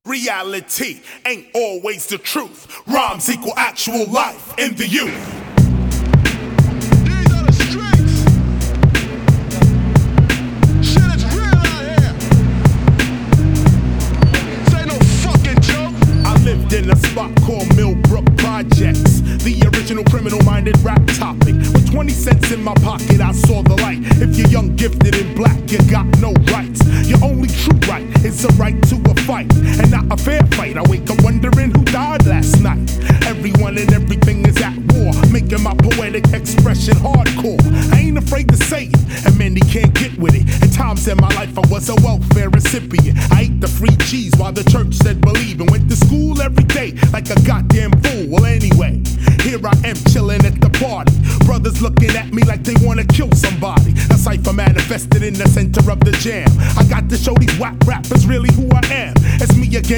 Reality ain't always the truth. Rhymes equal actual life in the youth. These are the streets. Shit is real out here. This ain't no fucking joke. I lived in a spot called Millbrook Projects, the original criminal-minded rap topic. With 20 cents in my pocket, I saw the light. If you're young, gifted, and black, you got no rights. Your only true right is a right to a fight, and not a fair fight. I wake up wondering who died last night. Everyone and everything is at war, making my poetic expression hardcore. I ain't afraid to say it, and many can't get with it. At times in my life, I was a welfare recipient. I ate the free cheese while the church said believe, and went to school every day like a goddamn fool. Well, anyway, here I am chilling at the party. Brothers looking at me like they wanna kill somebody. A cipher manifested in the center of the jam. I got to show these whack rappers really who I am. It's me again.